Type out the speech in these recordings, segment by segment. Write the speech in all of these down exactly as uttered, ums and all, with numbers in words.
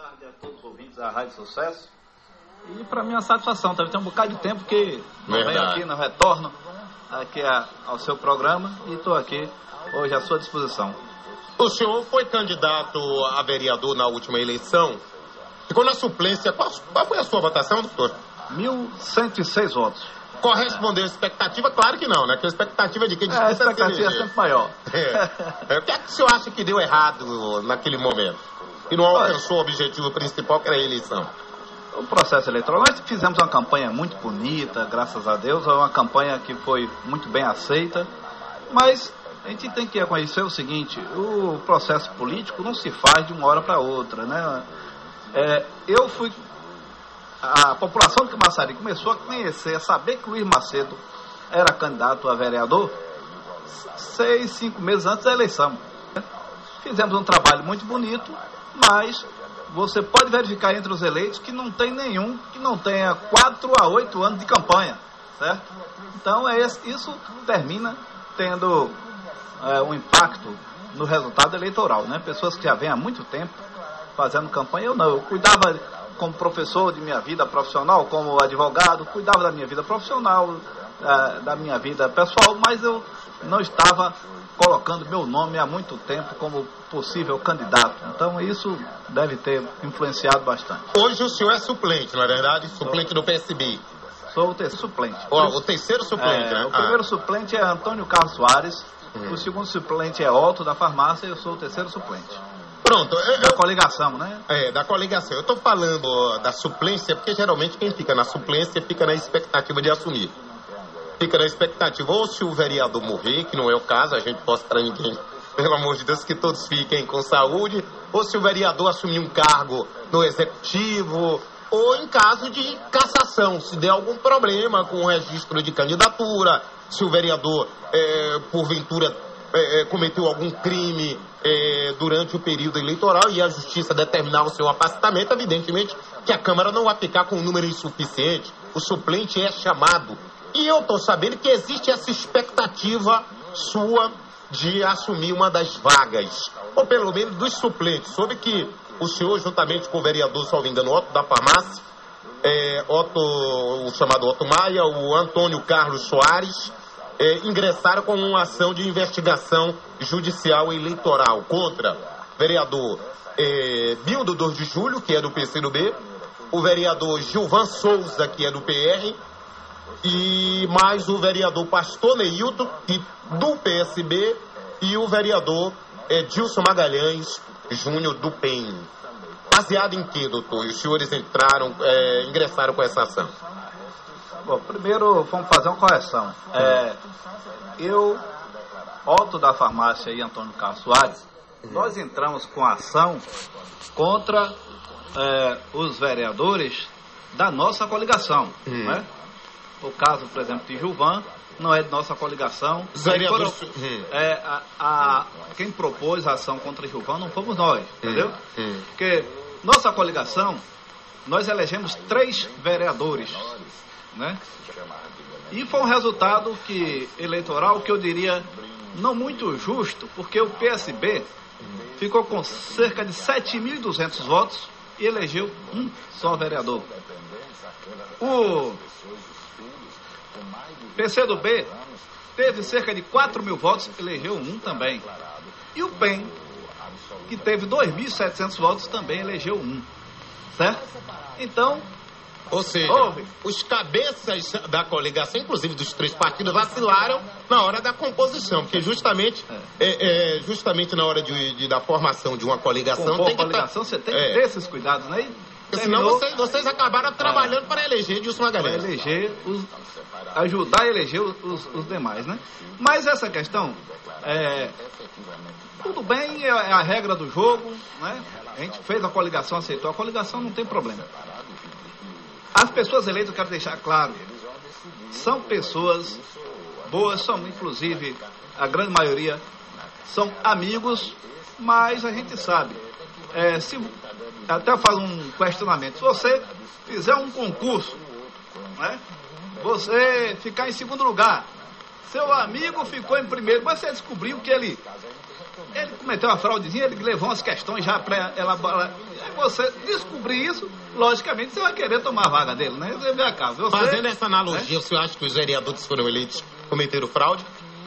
tarde a todos os ouvintes da Rádio Sucesso. E para mim é uma satisfação, deve ter um bocado de tempo que não venho aqui, não retorno aqui a, ao seu programa e estou aqui hoje à sua disposição. O senhor foi candidato a vereador na última eleição, ficou na suplência. Qual, qual foi a sua votação, doutor? mil cento e seis votos. Correspondeu à expectativa? Claro que não, né? Porque a expectativa de quem disputa é, a expectativa é sempre maior. É. É, o que é que o senhor acha que deu errado naquele momento? E não alcançou o objetivo principal, que era a eleição? O processo eleitoral, nós fizemos uma campanha muito bonita, graças a Deus, uma campanha que foi muito bem aceita, mas a gente tem que reconhecer o seguinte: o processo político não se faz de uma hora para outra, né? É, eu fui, a população de Camaçari começou a conhecer, a saber que o Luiz Macedo era candidato a vereador seis, cinco meses antes da eleição. Fizemos um trabalho muito bonito, mas você pode verificar entre os eleitos que não tem nenhum que não tenha quatro a oito anos de campanha, certo? Então é esse, isso termina tendo é, um impacto no resultado eleitoral, né? Pessoas que já vêm há muito tempo fazendo campanha. Eu não, eu cuidava como professor de minha vida profissional, como advogado, cuidava da minha vida profissional, é, da minha vida pessoal, mas eu não estava colocando meu nome há muito tempo como possível candidato. Então isso deve ter influenciado bastante. Hoje o senhor é suplente, não é verdade? Suplente do P S B. Sou o terceiro suplente. Oh, o terceiro suplente, é, né? O primeiro ah. suplente é Antônio Carlos Soares, hum. o segundo suplente é Otto da farmácia e eu sou o terceiro suplente. Pronto. Eu, da coligação, né? É, da coligação. Eu estou falando da suplência porque geralmente quem fica na suplência fica na expectativa de assumir. Fica na expectativa, ou se o vereador morrer, que não é o caso, a gente possa para ninguém, pelo amor de Deus, que todos fiquem com saúde, ou se o vereador assumir um cargo no executivo, ou em caso de cassação, se der algum problema com o registro de candidatura, se o vereador, é, porventura, é, cometeu algum crime é, durante o período eleitoral e a justiça determinar o seu afastamento, evidentemente que a Câmara não vai ficar com um número insuficiente, o suplente é chamado. E eu estou sabendo que existe essa expectativa sua de assumir uma das vagas, ou pelo menos dos suplentes. Soube que o senhor, juntamente com o vereador, salvo engano, Otto da farmácia, é, Otto, o chamado Otto Maia, o Antônio Carlos Soares, é, ingressaram com uma ação de investigação judicial eleitoral contra o vereador é, Bildo dois de Julho, que é do P C do B, o vereador Gilvan Souza, que é do P R, e mais o vereador Pastor Neilton, do P S B, e o vereador Edilson Magalhães Júnior, do P E M. Baseado em que, doutor? E os senhores entraram, é, ingressaram com essa ação? Bom, primeiro vamos fazer uma correção. É, eu, Otto da farmácia e Antônio Carlos Soares, nós entramos com a ação contra é, os vereadores da nossa coligação, hum. não é? O caso, por exemplo, de Gilvan, não é de nossa coligação. Foram, hum. é, a, a, quem propôs a ação contra Gilvan não fomos nós, entendeu? Hum. Hum. Porque nossa coligação, nós elegemos três vereadores, né? E foi um resultado que, eleitoral que eu diria não muito justo, porque o P S B ficou com cerca de sete mil e duzentos votos e elegeu um só vereador. O P C do B teve cerca de quatro mil votos, elegeu um também. E o P E M, que teve dois mil e setecentos votos, também elegeu um. Certo? Então, ou seja, houve. Os cabeças da coligação, inclusive dos três partidos, vacilaram na hora da composição, porque justamente, é. É, é, justamente na hora de, de, da formação de uma coligação... Com tem que coligação, você tem é. que ter esses cuidados, né? Porque senão vocês, vocês acabaram trabalhando é. para eleger Edilson Magalhães. Para eleger, os, ajudar a eleger os, os demais, né? Mas essa questão, é, tudo bem, é a regra do jogo, né? A gente fez a coligação, aceitou a coligação, não tem problema. As pessoas eleitas, eu quero deixar claro, são pessoas boas, são inclusive, a grande maioria, são amigos, mas a gente sabe, é, se, até eu falo um questionamento, se você fizer um concurso, né, você ficar em segundo lugar, seu amigo ficou em primeiro, mas você descobriu que ele ele cometeu uma fraudezinha, ele levou umas questões já pré-elaboradas. E você descobrir isso, logicamente você vai querer tomar a vaga dele, né? Você vê a casa. Você, Fazendo essa analogia, né? Você acha que os vereadores que foram eleitos cometeram fraude?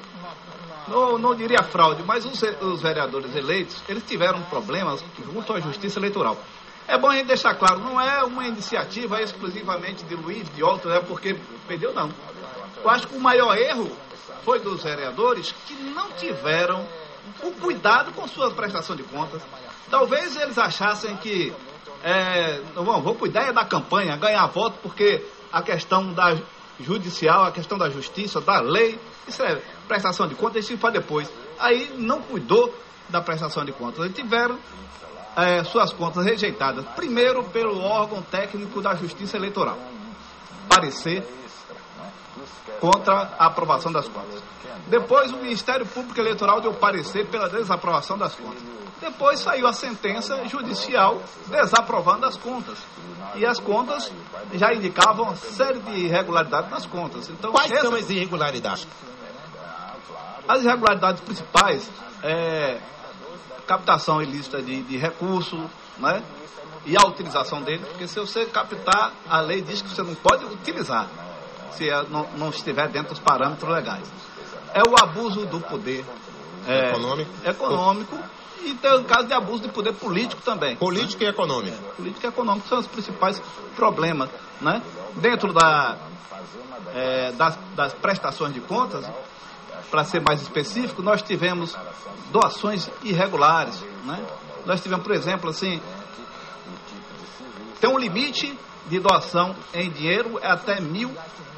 Não, não diria fraude, mas os, os vereadores eleitos, eles tiveram problemas junto à Justiça Eleitoral. É bom a gente deixar claro, não é uma iniciativa exclusivamente de Luiz, de outro, é porque perdeu, não. Eu acho que o maior erro foi dos vereadores que não tiveram o cuidado com sua prestação de contas. Talvez eles achassem que é, bom, vou cuidar é da campanha, ganhar voto, porque a questão da judicial, a questão da justiça, da lei, isso é prestação de contas, isso para depois. Aí não cuidou da prestação de contas. Eles tiveram é, suas contas rejeitadas, primeiro pelo órgão técnico da Justiça Eleitoral, parecer contra a aprovação das contas. Depois o Ministério Público Eleitoral deu parecer pela desaprovação das contas. Depois saiu a sentença judicial desaprovando as contas. E as contas já indicavam uma série de irregularidades nas contas. Então, Quais essa, são as irregularidades? As irregularidades principais é captação ilícita de, de recurso, né? E a utilização dele, porque se você captar, a lei diz que você não pode utilizar, se não, não estiver dentro dos parâmetros legais. É o abuso do poder é, econômico. econômico e tem o caso de abuso de poder político também. Político e econômico. É, político e econômico são os principais problemas, né? Dentro da, é, das, das prestações de contas, para ser mais específico, nós tivemos doações irregulares, né? Nós tivemos, por exemplo, assim, tem um limite de doação em dinheiro é até mil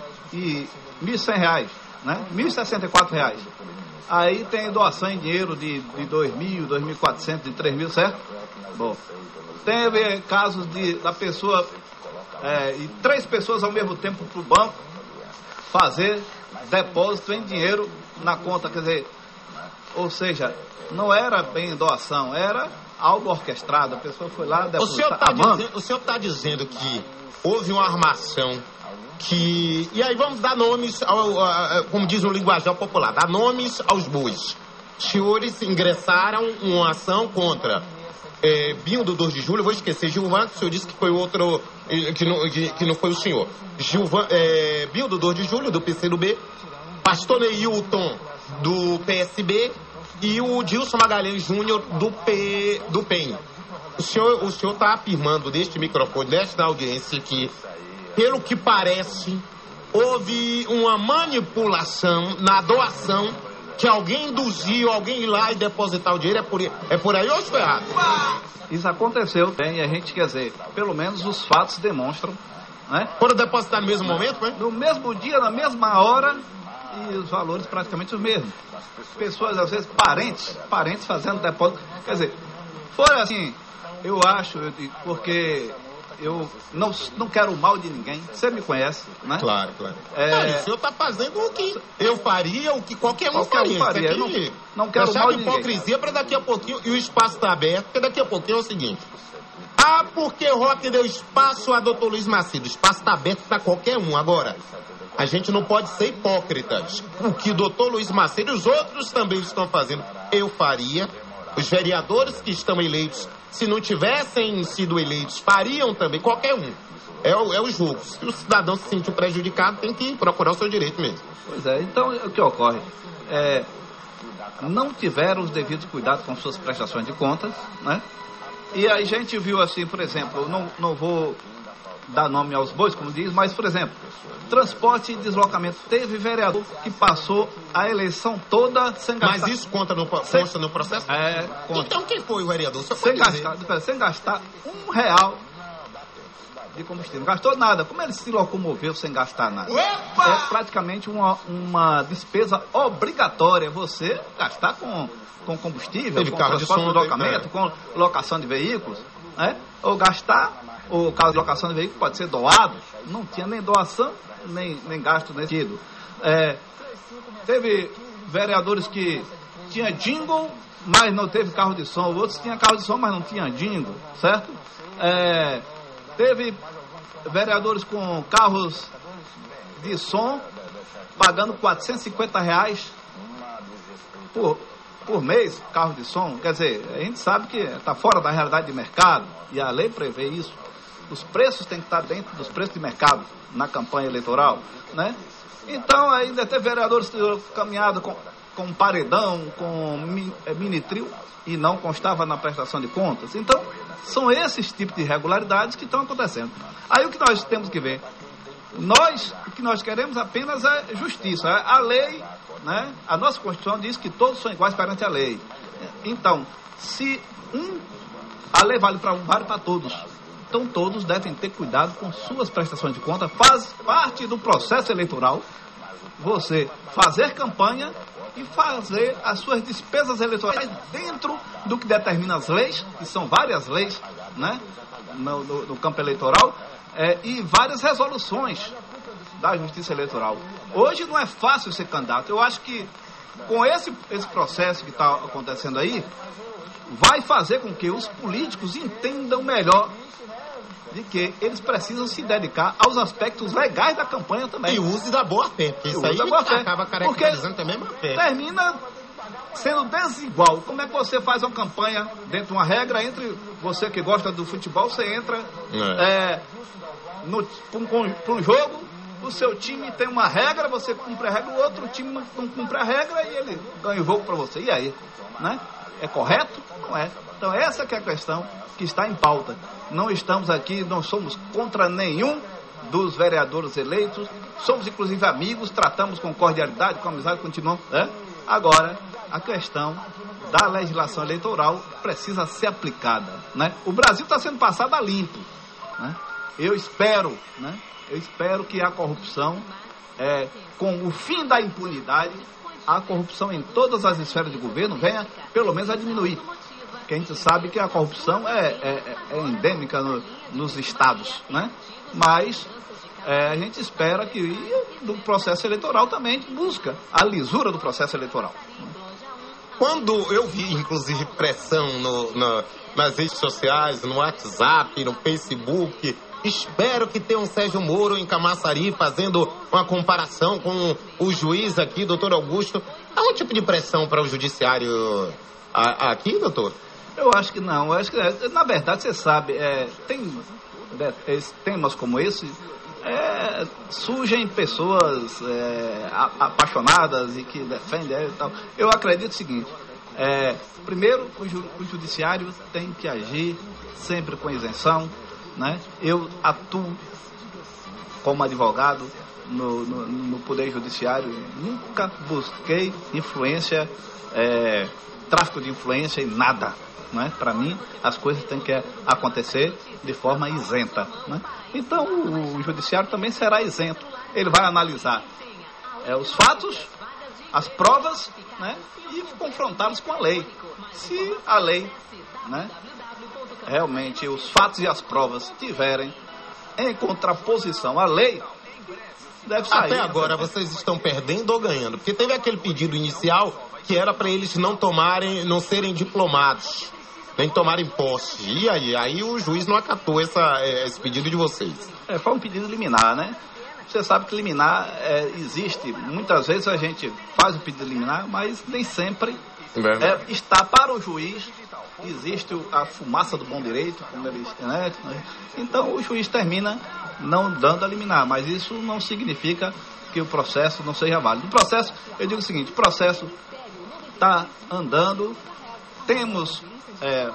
e mil e cem reais, né? Mil e sessenta e quatro reais. Aí tem doação em dinheiro de, de dois mil, dois mil e quatrocentos, de três mil, certo? Bom, teve casos de da pessoa é, e três pessoas ao mesmo tempo para o banco fazer depósito em dinheiro na conta, quer dizer, ou seja, não era bem doação, era algo orquestrado, a pessoa foi lá depositar. O senhor está dizendo, o senhor tá dizendo que houve uma armação que... E aí vamos dar nomes, ao, ao, como diz o linguajar popular, dar nomes aos bois. Os senhores ingressaram uma ação contra é, Binho do dois de julho, eu vou esquecer, Gilvan, que o senhor disse que foi outro, que não, que, que não foi o senhor. Gilvan, é, Binho do dois de julho, do P C do B, Pastor Neilton, do P S B, e o Dilson Magalhães Júnior, do, P, do P E N. O senhor o senhor está afirmando neste microfone, nesta audiência, que, pelo que parece, houve uma manipulação na doação, que alguém induziu alguém ir lá e depositar o dinheiro. É por, é por aí ou eu estou errado? Isso aconteceu, tem, e a gente quer dizer, pelo menos os fatos demonstram, né? Foram depositar no mesmo momento, né? No mesmo dia, na mesma hora, e os valores praticamente os mesmos. Pessoas, às vezes, parentes, parentes fazendo depósito. Quer dizer, foi assim, eu acho, eu digo, porque eu não, não quero o mal de ninguém, você me conhece, né? Claro, claro. É... Não, o senhor está fazendo o que eu faria, o que qualquer um Qualquer faria. um faria. Isso aqui, Eu não, não quero o deixar mal de de ninguém. hipocrisia para daqui a pouquinho, e o espaço está aberto, porque daqui a pouquinho é o seguinte. Ah, porque Roque deu espaço a doutor Luiz Macedo. O espaço está aberto para qualquer um. Agora, a gente não pode ser hipócritas. O que o doutor Luiz Macedo e os outros também estão fazendo, eu faria. Os vereadores que estão eleitos, se não tivessem sido eleitos, fariam também. Qualquer um. É o, é o jogo. Se o cidadão se sentiu prejudicado, tem que procurar o seu direito mesmo. Pois é, então o que ocorre? É, não tiveram os devidos cuidados com suas prestações de contas, né? E a gente viu assim, por exemplo, eu não, não vou dar nome aos bois, como diz, mas, por exemplo, transporte e deslocamento. Teve vereador que passou a eleição toda sem gastar... Mas isso conta no, sem... consta no processo? É, conta. Então quem foi o vereador? Só Sem pode dizer. gastar, sem gastar um real de combustível. Não gastou nada. Como ele se locomoveu sem gastar nada? Opa! É praticamente uma, uma despesa obrigatória você gastar com... com combustível, Teve com carro de transporte som, de deslocamento, é. com locação de veículos, né? Ou gastar, o caso de locação de veículo pode ser doado, não tinha nem doação, nem, nem gasto nesse sentido. É, teve vereadores que tinha jingle, mas não teve carro de som, outros tinham carro de som, mas não tinha jingle, certo? É, teve vereadores com carros de som, pagando quatrocentos e cinquenta reais por por mês, carro de som. Quer dizer, a gente sabe que está fora da realidade de mercado, e a lei prevê isso. Os preços têm que estar dentro dos preços de mercado na campanha eleitoral, né? Então, ainda tem vereadores caminhado com, com paredão, com mini trio, e não constava na prestação de contas. Então, são esses tipos de irregularidades que estão acontecendo. Aí o que nós temos que ver? Nós, o que nós queremos apenas é justiça. A lei, né? A nossa Constituição diz que todos são iguais perante a lei. Então, se um, a lei vale para um, vale para todos. Então todos devem ter cuidado com suas prestações de conta. Faz parte do processo eleitoral você fazer campanha e fazer as suas despesas eleitorais dentro do que determina as leis, que são várias leis, né, no, no, no campo eleitoral, é, e várias resoluções da Justiça Eleitoral. Hoje não é fácil ser candidato. Eu acho que com esse, esse processo que está acontecendo aí, vai fazer com que os políticos entendam melhor de que eles precisam se dedicar aos aspectos legais da campanha também. E use da boa-fé, porque isso aí acaba caracterizando também a má-fé. Termina sendo desigual. Como é que você faz uma campanha dentro de uma regra entre você que gosta do futebol, você entra é. É, para um jogo, o seu time tem uma regra, você cumpre a regra, o outro time não cumpre a regra e ele ganha o jogo para você. E aí? Né? É correto? Não é. Então essa que é a questão que está em pauta. Não estamos aqui, não somos contra nenhum dos vereadores eleitos, somos inclusive amigos, tratamos com cordialidade, com amizade, continuamos. Né? Agora, a questão da legislação eleitoral precisa ser aplicada. Né? O Brasil está sendo passado a limpo. Né? Eu espero, né? Eu espero que a corrupção, é, com o fim da impunidade, a corrupção em todas as esferas de governo venha pelo menos a diminuir. Porque a gente sabe que a corrupção é, é, é endêmica no, nos estados, né? Mas é, a gente espera que do processo eleitoral também busca a lisura do processo eleitoral. Quando eu vi, inclusive, pressão no, no, nas redes sociais, no WhatsApp, no Facebook, espero que tenha um Sérgio Moro em Camaçari fazendo uma comparação com o juiz aqui, doutor Augusto. Há um tipo de pressão para o judiciário a, aqui, doutor? Eu acho que não. Eu acho que, na verdade, você sabe, é, tem é, temas como esse, é, surgem pessoas é, apaixonadas e que defendem e tal. Eu acredito o seguinte, é, primeiro, o, ju, o judiciário tem que agir sempre com isenção, né? Eu atuo como advogado no, no, no Poder Judiciário, nunca busquei influência, é, tráfico de influência em nada. Né? Para mim, as coisas têm que acontecer de forma isenta. Né? Então, o, o judiciário também será isento. Ele vai analisar é, os fatos, as provas, né? E confrontá-los com a lei. Se a lei, né, realmente, os fatos e as provas tiverem em contraposição à lei, deve sair. Até agora, vocês estão perdendo ou ganhando? Porque teve aquele pedido inicial que era para eles não tomarem, não serem diplomados, nem tomarem posse. E aí? Aí o juiz não acatou essa, esse pedido de vocês. É, foi um pedido liminar, né? Você sabe que liminar é, existe. Muitas vezes a gente faz o pedido liminar, mas nem sempre é, está para o juiz. Existe a fumaça do bom direito, como ele diz, né? Então o juiz termina não dando a liminar, mas isso não significa que o processo não seja válido. O processo, eu digo o seguinte, o processo está andando, temos é,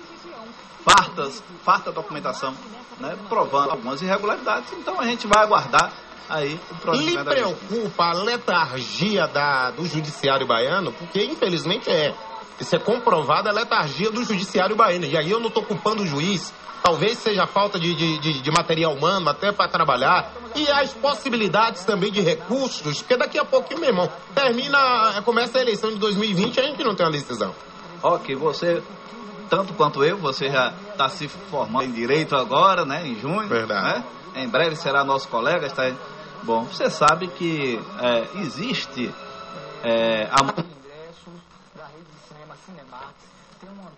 fartas, farta documentação, né, provando algumas irregularidades, então a gente vai aguardar aí o processo. Lhe preocupa a letargia da, do judiciário baiano? Porque infelizmente é, isso é comprovado, a letargia do judiciário baiano, e aí eu não estou culpando o juiz. Talvez seja falta de, de, de, de material humano até para trabalhar. E as possibilidades também de recursos, porque daqui a pouquinho, meu irmão, termina, começa a eleição de dois mil e vinte e a gente não tem uma decisão. Ok, você, tanto quanto eu, você já está se formando em Direito agora, né, em junho. Verdade. Né? Em breve será nosso colega. Está... Bom, você sabe que é, existe é, a... ingresso da rede de cinema Cinemax, tem uma...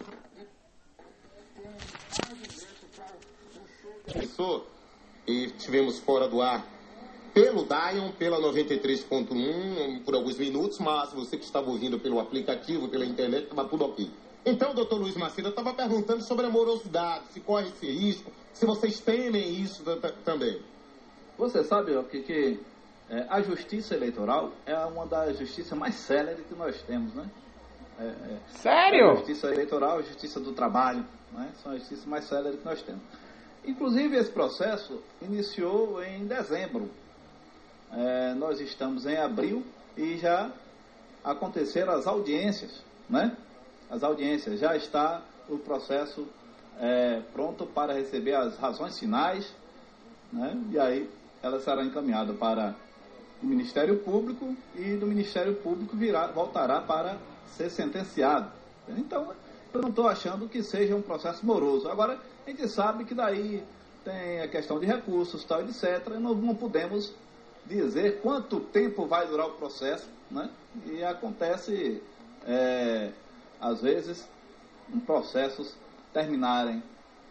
Pensou? E tivemos fora do ar pelo Dion, pela noventa e três ponto um, por alguns minutos, mas você que estava ouvindo pelo aplicativo, pela internet, estava tudo ok. Então, doutor Luiz Macedo, eu estava perguntando sobre a morosidade, se corre esse risco, se vocês temem isso também. Você sabe ó, que, que é, a justiça eleitoral é uma das justiças mais céleres que nós temos, né? É, é, Sério? A justiça eleitoral, a justiça do trabalho, né? São as justiças mais céleres que nós temos. Inclusive, esse processo iniciou em dezembro. É, nós estamos em abril e já aconteceram as audiências, né? As audiências, já está o processo é, pronto para receber as razões finais, né? E aí ela será encaminhada para o Ministério Público e do Ministério Público virá, voltará para ser sentenciado. Então, eu não estou achando que seja um processo moroso. Agora, a gente sabe que daí tem a questão de recursos, tal, etcétera. Nós não podemos dizer quanto tempo vai durar o processo, né? E acontece, é, às vezes, um processos terminarem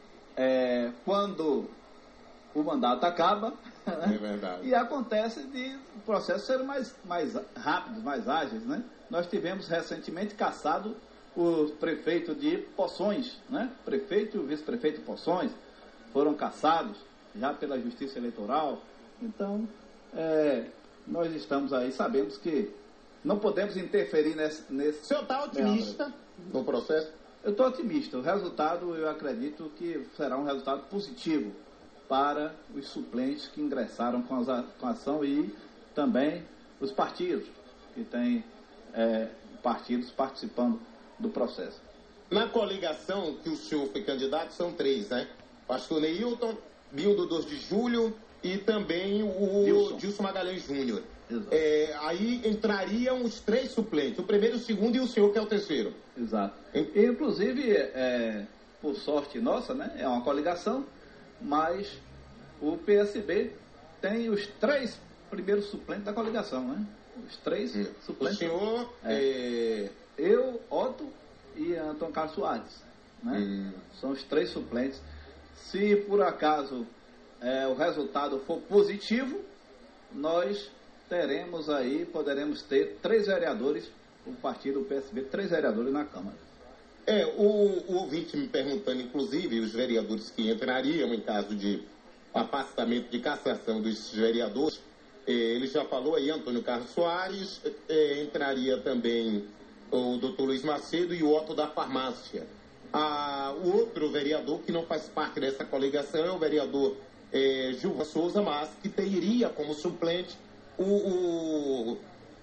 é, quando o mandato acaba, né? É verdade. E acontece de processos serem mais, mais rápidos, mais ágeis, né? Nós tivemos recentemente cassado o prefeito de Poções, né? Prefeito e o vice-prefeito de Poções foram cassados já pela Justiça Eleitoral. Então, é, nós estamos aí, sabemos que não podemos interferir nesse... nesse o senhor está otimista no processo? Eu estou otimista. O resultado, eu acredito que será um resultado positivo para os suplentes que ingressaram com, as, com a ação e também os partidos, que têm é, partidos participando do processo. Na coligação que o senhor foi candidato, são três, né? Pastor Neilton, Bildo dois de Julho e também o Dilson, Dilson Magalhães Júnior. É, aí entrariam os três suplentes, o primeiro, o segundo e o senhor que é o terceiro. Exato. E, inclusive, é, por sorte nossa, né? É uma coligação, mas o P S B tem os três primeiros suplentes da coligação, né? Os três hum. suplentes. O senhor, é, é... eu, Otto e Antônio Carlos Soares, né? Hum. São os três suplentes. Se por acaso é, o resultado for positivo, nós teremos aí, poderemos ter três vereadores, o partido P S B, três vereadores na Câmara. É, o, o ouvinte me perguntando, inclusive, os vereadores que entrariam em caso de afastamento de cassação dos vereadores, eh, ele já falou aí, Antônio Carlos Soares, eh, entraria também o doutor Luiz Macedo e o Otto da Farmácia. Ah, o outro vereador que não faz parte dessa coligação é o vereador eh, Gilvan Souza, mas que teria como suplente o, o,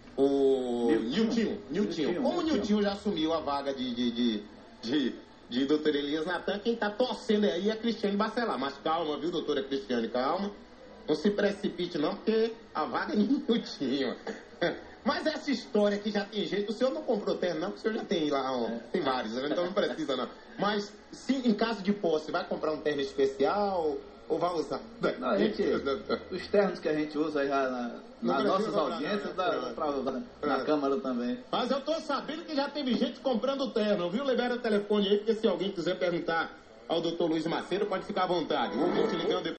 o Niltinho. Niltinho. Como o Niltinho já assumiu a vaga de, de, de, de, de doutor Elias Natan, quem está torcendo aí é a Cristiane Bacelar. Mas calma, viu, doutora Cristiane, calma. Não se precipite não, porque a vaga é Niltinho. Mas essa história que já tem jeito, o senhor não comprou terno não, porque o senhor já tem lá, ó, tem vários, então não precisa não. Mas, se em caso de posse, vai comprar um terno especial ou vai usar? Não, a gente, os ternos que a gente usa aí na, nas nossas audiências, dá pra usar na Câmara também. Mas eu tô sabendo que já teve gente comprando terno, viu? Libera o telefone aí, porque se alguém quiser perguntar ao doutor Luiz Macedo, pode ficar à vontade. O ouvinte ligando